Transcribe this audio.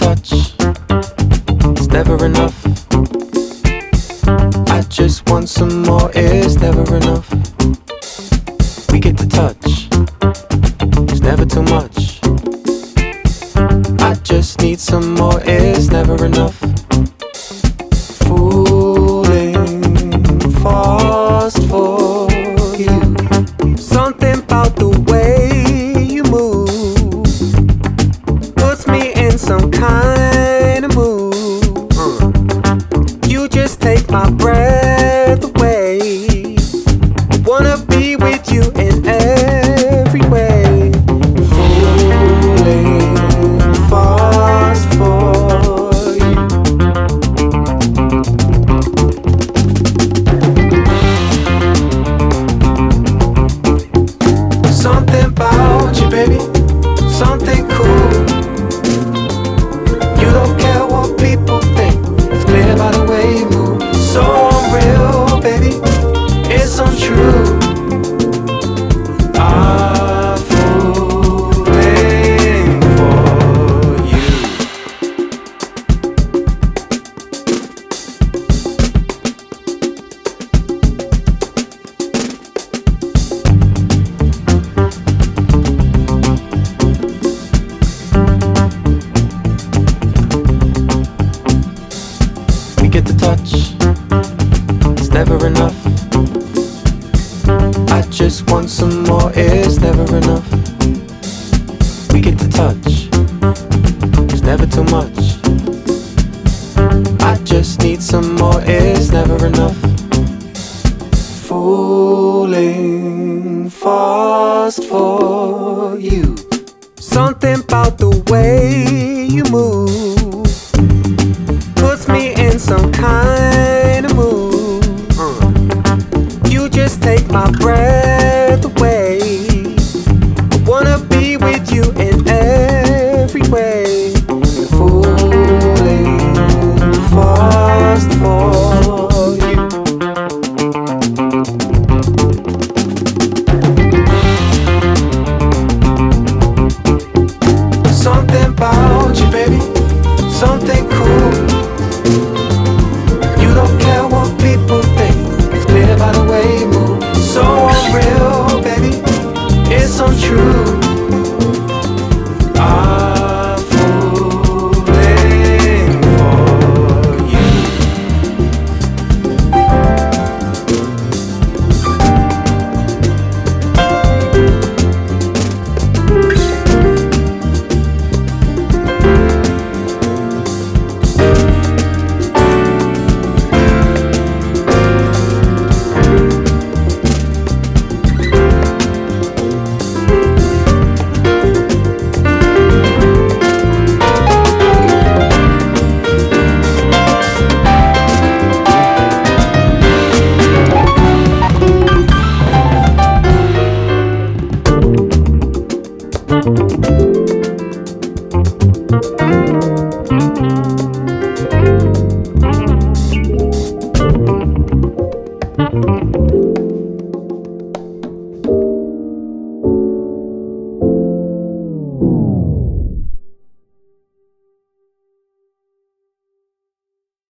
touch. It's never enough. I just want some more. It's never enough. We get to touch. It's never too much. I just need some more. It's never enough. Fooling fast for you. Something about the way you move puts me in some kind of mood. You just take my breath away. I wanna be with you in every way. Fooling fast for you. Something about you, baby, something cool. You don't care what people think, it's clear by the way you move. So unreal, baby, it's untrue. I'm falling for you. We get to touch, it's never enough. I just want some more, it's never enough. We get to touch, it's never too much. I just need some more, it's never enough. Fooling fast for you. Something about the way you move puts me in some kind of mood. You just take my breath away. I wanna be with you in every way. Fooling fast for you. Something about you, baby, something cool. You don't care what people think, it's clear by the way you move. So unreal, baby, it's untrue. I'm falling for you.